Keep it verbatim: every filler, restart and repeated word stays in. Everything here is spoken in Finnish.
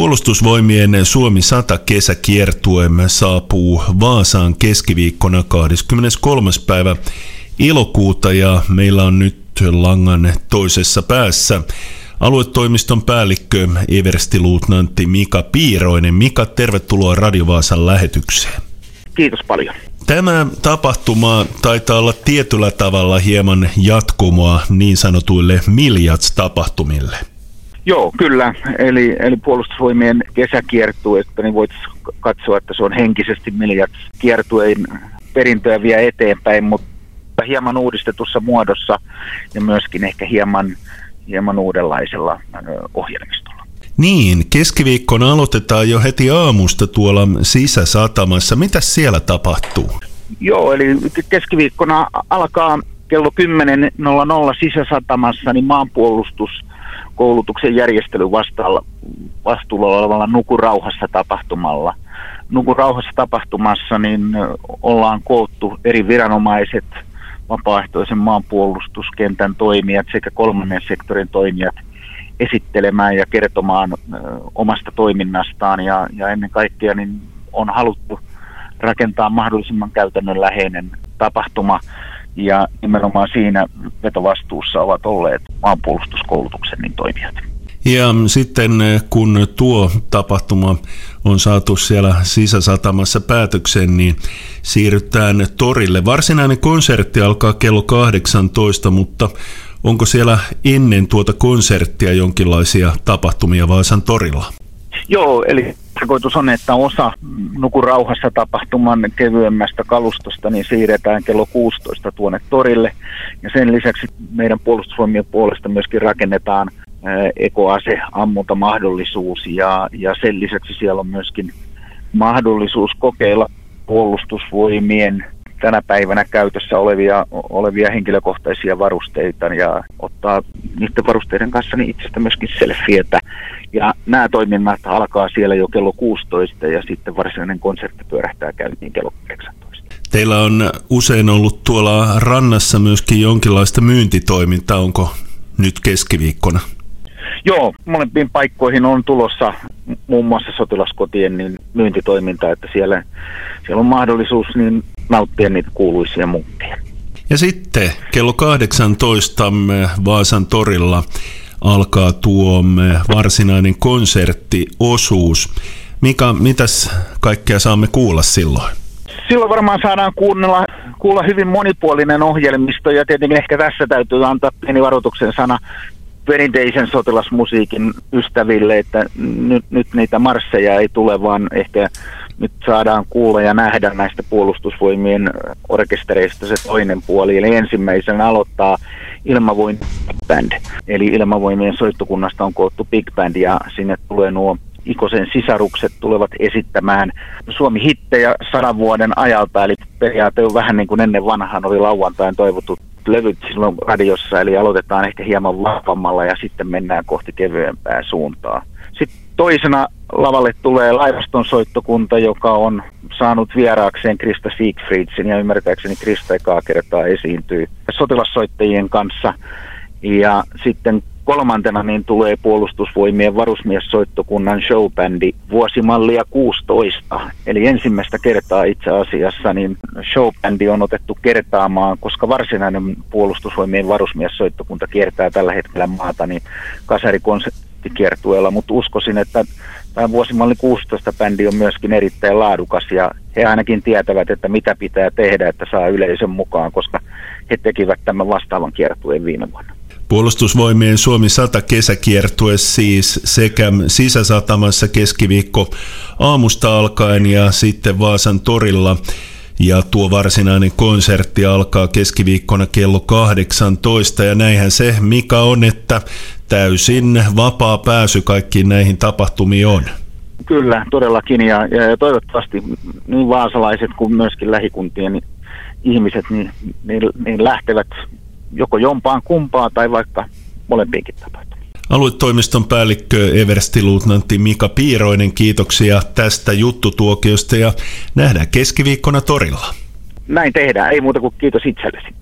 Puolustusvoimien Suomi sata kesäkiertueemme saapuu Vaasaan keskiviikkona kahdeskymmeneskolmas päivä elokuuta ja meillä on nyt langan toisessa päässä aluetoimiston päällikkö everstiluutnantti Mika Piiroinen. Mika, tervetuloa Radio Vaasan lähetykseen. Kiitos paljon. Tämä tapahtuma taitaa olla tietyllä tavalla hieman jatkumoa niin sanotuille Miljats-tapahtumille. Joo, kyllä. Eli, eli puolustusvoimien kesäkiertuetta, niin voitaisiin katsoa, että se on henkisesti Miljats-kiertueen perintöä vie eteenpäin, mutta hieman uudistetussa muodossa ja myöskin ehkä hieman, hieman uudenlaisella ohjelmistolla. Niin, keskiviikkona aloitetaan jo heti aamusta tuolla sisäsatamassa. Mitäs siellä tapahtuu? Joo, eli keskiviikkona alkaa kello kymmenen nolla nolla sisäsatamassa niin maanpuolustuskoulutuksen järjestely vastuulla olevalla Nuku rauhassa tapahtumalla. Nuku rauhassa tapahtumassa niin ollaan koottu eri viranomaiset, vapaaehtoisen maanpuolustuskentän toimijat sekä kolmannen sektorin toimijat esittelemään ja kertomaan ö, omasta toiminnastaan ja, ja ennen kaikkea niin on haluttu rakentaa mahdollisimman käytännönläheinen tapahtuma ja nimenomaan siinä vetovastuussa ovat olleet maanpuolustuskoulutuksen niin toimijat. Ja sitten kun tuo tapahtuma on saatu siellä sisäsatamassa päätökseen, niin siirrytään torille. Varsinainen konsertti alkaa kello kahdeksantoista, mutta onko siellä ennen tuota konserttia jonkinlaisia tapahtumia Vaasan torilla? Joo, eli tarkoitus on, että osa Nuku rauhassa tapahtuman kevyemmästä kalustosta niin siirretään kello kuusitoista tuonne torille. Ja sen lisäksi meidän puolustusvoimien puolesta myöskin rakennetaan ekoaseammuntamahdollisuus ja, ja sen lisäksi siellä on myöskin mahdollisuus kokeilla puolustusvoimien tänä päivänä käytössä olevia, olevia henkilökohtaisia varusteita ja ottaa niiden varusteiden kanssa niin itsestä myöskin selfietä. Ja nämä toiminnat alkaa siellä jo kello kuusitoista ja sitten varsinainen konsertti pyörähtää käyntiin kello kahdeksantoista. Teillä on usein ollut tuolla rannassa myöskin jonkinlaista myyntitoimintaa, onko nyt keskiviikkona? Joo, molempiin paikkoihin on tulossa muun muassa sotilaskotien niin myyntitoimintaa, että siellä, siellä on mahdollisuus niin nauttia niitä kuuluisia munkkeja. Ja sitten kello kahdeksantoista Vaasan torilla alkaa tuo varsinainen konserttiosuus. Mika, mitäs kaikkea saamme kuulla silloin? Silloin varmaan saadaan kuunnella, kuulla hyvin monipuolinen ohjelmisto ja tietenkin ehkä tässä täytyy antaa pieni varoituksen sana perinteisen sotilasmusiikin ystäville, että nyt, nyt niitä marsseja ei tule, vaan ehkä nyt saadaan kuulla ja nähdä näistä puolustusvoimien orkestereista se toinen puoli. Eli ensimmäisenä aloittaa Ilmavoimien band, eli Ilmavoimien soittokunnasta on koottu big band ja sinne tulee nuo Ikosen sisarukset tulevat esittämään Suomi-hittejä sadan vuoden ajalta, eli periaate on vähän niin kuin ennen vanhaan oli lauantain toivotut levyt silloin radiossa, eli aloitetaan ehkä hieman vahvammalla ja sitten mennään kohti kevyempää suuntaa. Sitten toisena lavalle tulee laivaston soittokunta, joka on saanut vieraakseen Krista Siegfriedsin ja ymmärtääkseni Krista ekaa kertaa esiintyy sotilassoittajien kanssa. Ja sitten kolmantena niin tulee puolustusvoimien varusmiessoittokunnan showbändi vuosimallia kuusitoista. Eli ensimmäistä kertaa itse asiassa niin showbändi on otettu kertaamaan, koska varsinainen puolustusvoimien varusmiessoittokunta kiertää tällä hetkellä maata niin kasarikonserttikiertueella, mutta uskoisin, että tämä vuosimalli kuusitoista bändi on myöskin erittäin laadukas ja he ainakin tietävät, että mitä pitää tehdä, että saa yleisön mukaan, koska he tekivät tämän vastaavan kiertueen viime vuonna. Puolustusvoimien Suomi sata kesäkiertue siis sekä sisäsatamassa keskiviikko aamusta alkaen ja sitten Vaasan torilla. Ja tuo varsinainen konsertti alkaa keskiviikkona kello kahdeksantoista ja näinhän se Mika on, että täysin vapaa pääsy kaikkiin näihin tapahtumiin on. Kyllä, todellakin ja, ja toivottavasti niin vaasalaiset kuin myöskin lähikuntien ihmiset niin, niin, niin lähtevät joko jompaan kumpaan tai vaikka molempiinkin tapahtumiin. Aluetoimiston päällikkö everstiluutnantti Mika Piiroinen, kiitoksia tästä juttutuokiosta ja nähdään keskiviikkona torilla. Näin tehdään, ei muuta kuin kiitos itsellesi.